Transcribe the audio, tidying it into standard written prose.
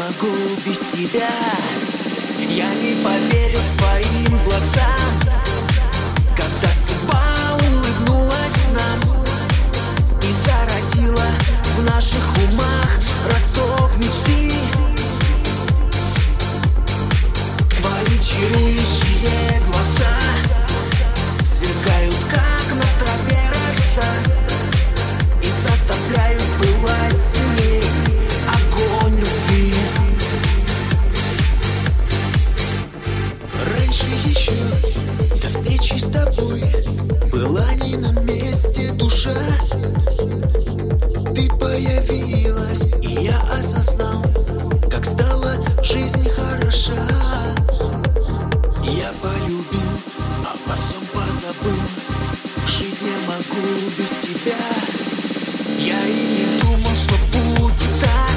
могу без тебя. Я не поверил своим глазам, когда судьба улыбнулась нам и зародила в наших умах росток мечты. Твои чарующие глаза сверкают, как на траве роса, и заставляют пылать сильней огонь любви. Раньше еще, до встречи с тобой, была не на месте душа. Ты появилась, и я осознал, как стала жизнь хороша. Я полюбил, обо всем позабыл, жить не могу без тебя. Я и не думал, что будет так.